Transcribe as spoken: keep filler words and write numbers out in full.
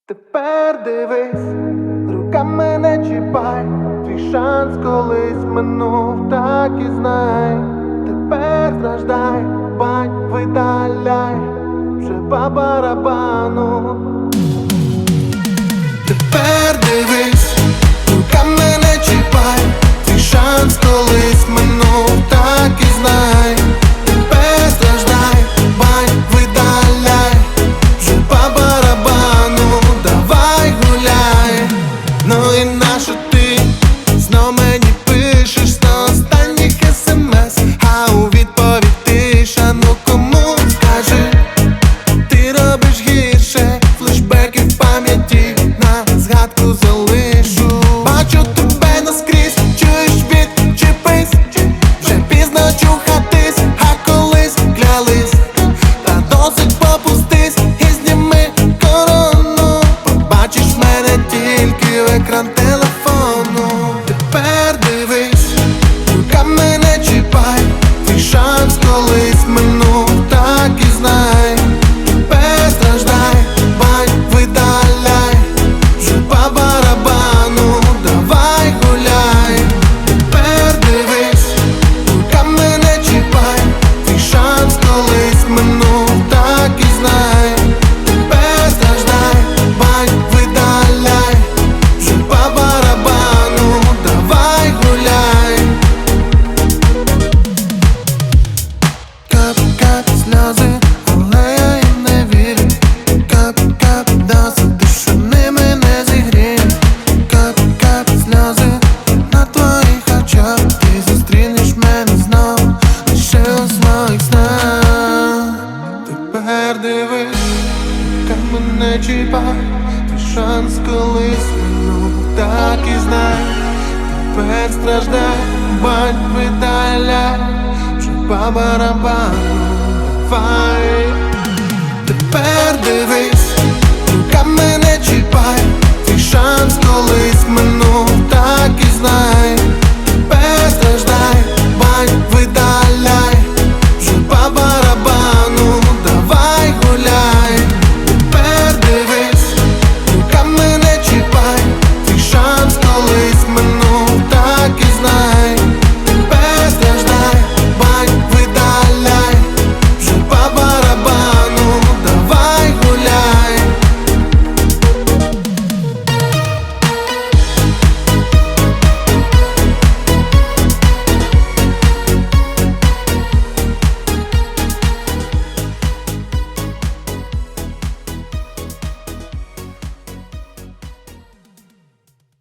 Тепер дивись, руками не чіпай, твій шанс колись минув, так і знай. Тепер страждай, бань, видаляй, вже по барабану. Тепер дивись, руками не чіпай, твій шанс колись минув, так і знай. Тепер страждай, бань, видаляй, вже по барабану. Давай гуляй, ну і нащо ти знов мені пишеш сто останніх смс, а у відповідь тиша, ну кому скажи, ти робиш гірше, флешбеки в пам'яті на згадку залишу. Бачу тебе наскрізь, чуєш, відчепись, вже пізно чухатись, а колись клялись, та досить попустись і зніми корону. Побачиш мене тільки в екран телефону. Тепер дивись, руками не чіпай, твій шанс колись минув, так і знай. Тепер страждай, бань, видаляй, вже по барабану. Давай гуляй. Тепер дивись, руками не чіпай, твій шанс колись минув, так і знай. Тепер страждай, бань, видаляй, вже по барабану. Давай гуляй. Кап-кап сльози, але я їм не вірю. Кап-кап досить, що ними не зігрію. Кап-кап сльози на твоїх очах, ти зустрінеш мене знов лише у своїх снах. Тепер дивись, руками не чіпай, твій шанс колись минув, так і знай. Тепер страждай, бань, видаляй, вже по барабану. Давай. Тепер дивись,